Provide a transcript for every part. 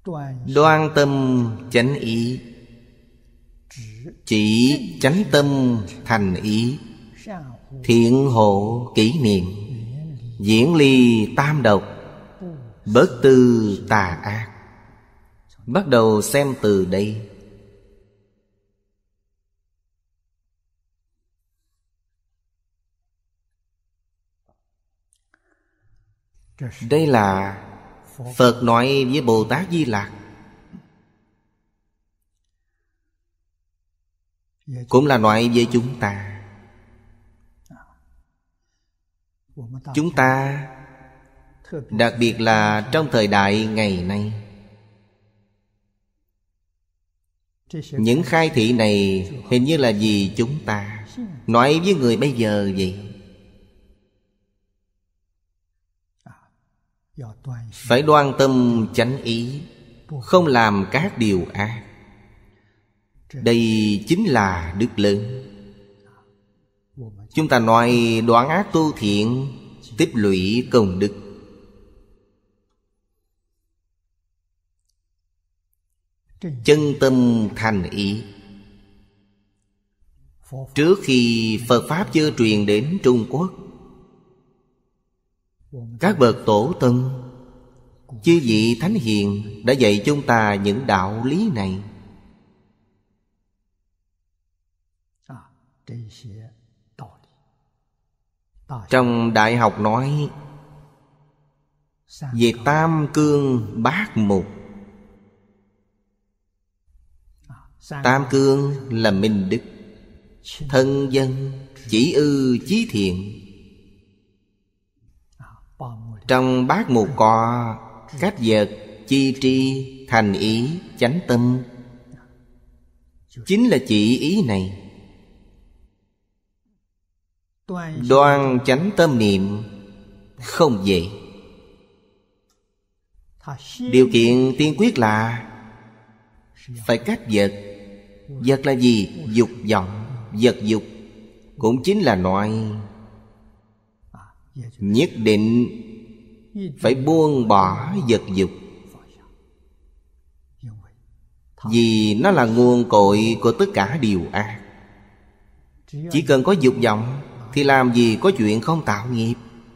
Đoan tâm chánh ý, chỉ chánh tâm thành ý. Thiện hộ kỷ niệm, diễn ly tam độc, bất tư tà ác. Bắt đầu xem từ đây. Đây là Phật nói với Bồ Tát Di Lặc, cũng là nói với chúng ta. Chúng ta, đặc biệt là trong thời đại ngày nay, những khai thị này hình như là vì chúng ta nói với người bây giờ vậy. Phải đoan tâm chánh ý, không làm các điều ác. Đây chính là đức lớn. Chúng ta nói đoạn ác tu thiện, tích lũy công đức. Chân tâm thành ý. Trước khi Phật Pháp chưa truyền đến Trung Quốc, các bậc tổ tông, chư vị thánh hiền đã dạy chúng ta những đạo lý này. Trong Đại học nói về tam cương bát mục. Tam cương là minh đức, thân dân, chỉ ư chí thiện. Trong bát mục có cách vật, chi tri, thành ý, chánh tâm. Chính là chỉ ý này. Đoan chánh tâm niệm không dễ. Điều kiện tiên quyết là phải cách vật. Vật là gì? Dục vọng, vật dục. Cũng chính là nói nhất định phải buông bỏ vật dục, vì nó là nguồn cội của tất cả điều ác. Chỉ cần có dục vọng thì làm gì có chuyện không tạo nghiệp.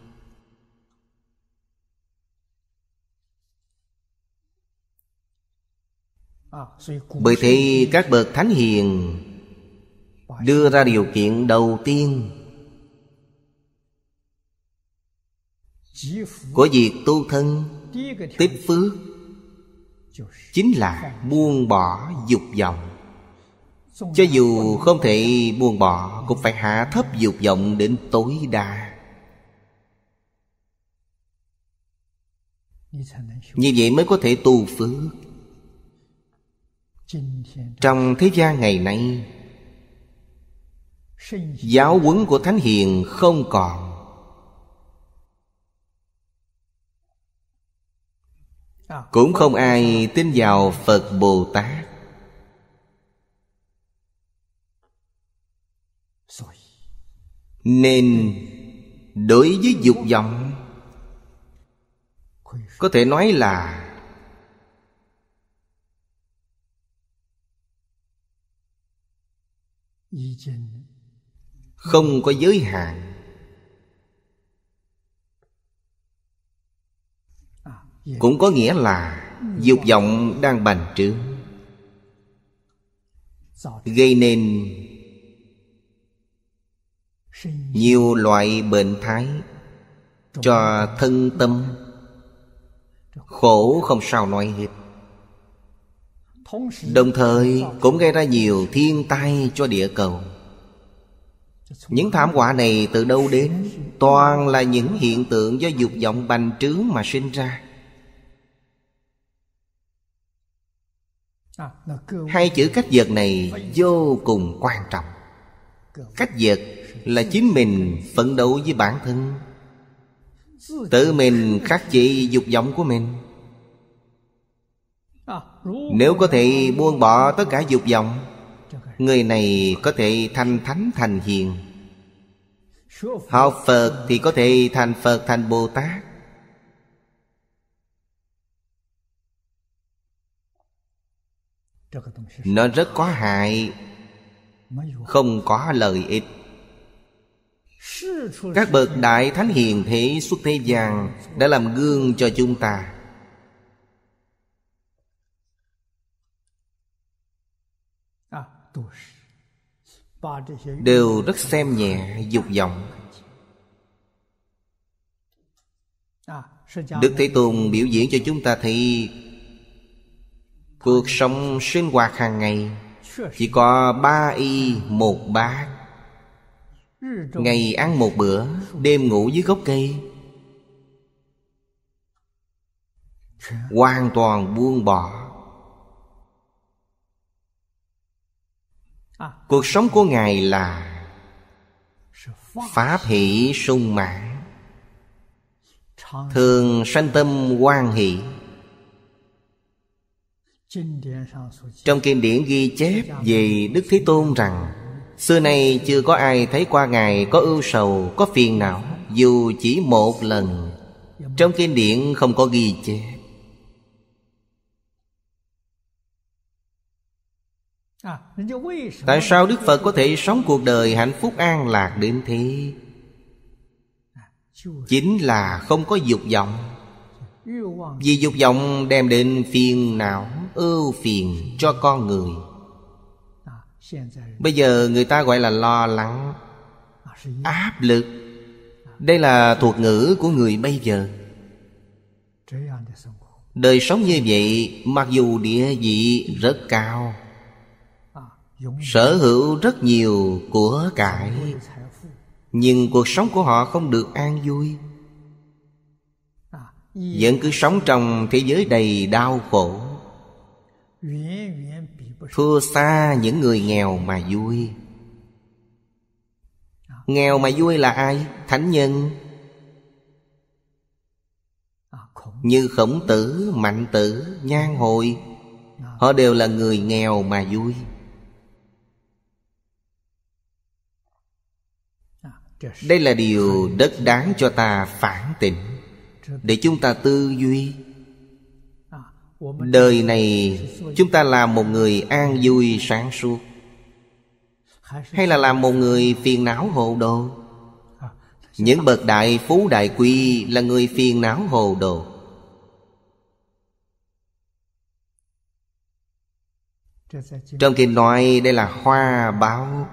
Bởi thế các bậc thánh hiền đưa ra điều kiện đầu tiên của việc tu thân tích phước, chính là buông bỏ dục vọng. Cho dù không thể buông bỏ, cũng phải hạ thấp dục vọng đến tối đa. Như vậy mới có thể tu phước. Trong thế gian ngày nay, giáo huấn của thánh hiền không còn. Cũng không ai tin vào Phật Bồ Tát. Nên đối với dục vọng, có thể nói là không có giới hạn. Cũng có nghĩa là dục vọng đang bành trướng, gây nên nhiều loại bệnh thái cho thân tâm, khổ không sao nói hết. Đồng thời cũng gây ra nhiều thiên tai cho địa cầu. Những thảm họa này từ đâu đến? Toàn là những hiện tượng do dục vọng bành trướng mà sinh ra. Hai chữ cách vật này vô cùng quan trọng. Cách vật là chính mình phấn đấu với bản thân, tự mình khắc chế dục vọng của mình. Nếu có thể buông bỏ tất cả dục vọng, người này có thể thành thánh thành hiền. Học Phật thì có thể thành Phật thành Bồ Tát. Nó rất có hại, không có lợi ích. Các bậc đại thánh hiền thế xuất thế gian đã làm gương cho chúng ta. Đều rất xem nhẹ dục vọng. Đức Thế Tôn biểu diễn cho chúng ta thấy cuộc sống sinh hoạt hàng ngày chỉ có 3 y 1 bát. Ngày ăn 1 bữa, đêm ngủ dưới gốc cây. Hoàn toàn buông bỏ. Cuộc sống của Ngài là pháp hỷ sung mãn, thường sanh tâm hoan hỷ. Trong kinh điển ghi chép về Đức Thế Tôn rằng xưa nay chưa có ai thấy qua Ngài có ưu sầu, có phiền não, dù chỉ một lần. Trong kinh điển không có ghi chép. Tại sao Đức Phật có thể sống cuộc đời hạnh phúc an lạc đến thế? Chính là không có dục vọng. Vì dục vọng đem đến phiền não, ưu phiền cho con người. Bây giờ người ta gọi là lo lắng, áp lực. Đây là thuật ngữ của người bây giờ. Đời sống như vậy, mặc dù địa vị rất cao, sở hữu rất nhiều của cải, nhưng cuộc sống của họ không được an vui. Vẫn cứ sống trong thế giới đầy đau khổ, thua xa những người nghèo mà vui. Nghèo mà vui là ai? Thánh nhân như Khổng Tử, Mạnh Tử, Nhan Hồi. Họ đều là người nghèo mà vui. Đây là điều rất đáng cho ta phản tỉnh, để chúng ta tư duy. Đời này chúng ta làm một người an vui sáng suốt, hay là làm một người phiền não hồ đồ? Những bậc đại phú đại quý là người phiền não hồ đồ. Trong kinh nói đây là hoa báo.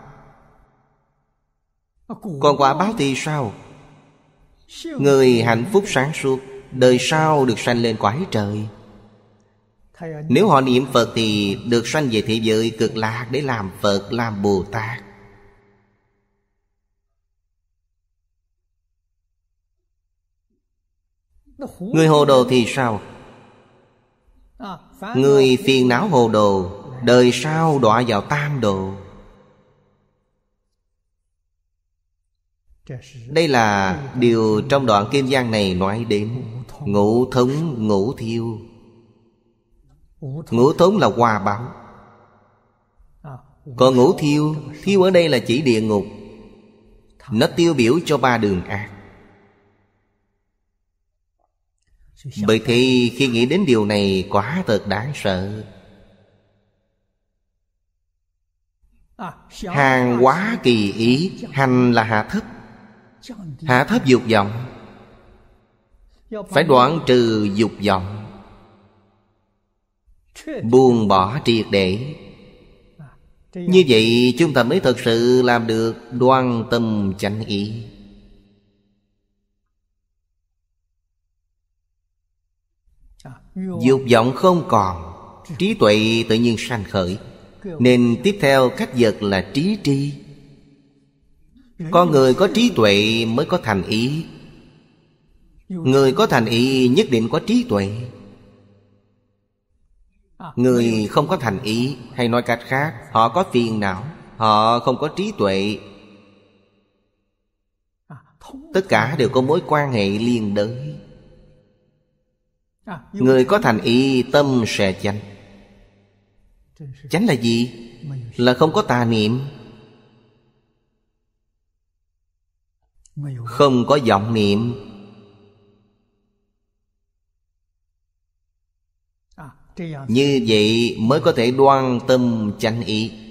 Còn quả báo thì sao? Người hạnh phúc sáng suốt, đời sau được sanh lên cõi trời. Nếu họ niệm Phật thì được sanh về thế giới cực lạc để làm Phật, làm Bồ Tát. Người hồ đồ thì sao? Người phiền não hồ đồ, đời sau đọa vào tam đồ. Đây là điều trong đoạn kinh văn này nói đến ngũ thống ngũ thiêu. Ngũ thống là hoa báo. Còn ngũ thiêu, thiêu ở đây là chỉ địa ngục. Nó tiêu biểu cho 3 đường ác. Bởi thì khi nghĩ đến điều này quả thật đáng sợ. Hàng hóa kỳ ý, hành là hạ thấp. Hạ thấp dục vọng, phải đoạn trừ dục vọng, buông bỏ triệt để. Như vậy chúng ta mới thật sự làm được đoan tâm chánh ý. Dục vọng không còn, trí tuệ tự nhiên sanh khởi. Nên tiếp theo cách vật là trí tri. Con người có trí tuệ mới có thành ý. Người có thành ý nhất định có trí tuệ. Người không có thành ý, hay nói cách khác, họ có phiền não, họ không có trí tuệ. Tất cả đều có mối quan hệ liên đới. Người có thành ý tâm sẽ chánh. Chánh là gì? Là không có tà niệm, không có vọng niệm. Như vậy mới có thể đoan tâm chánh ý.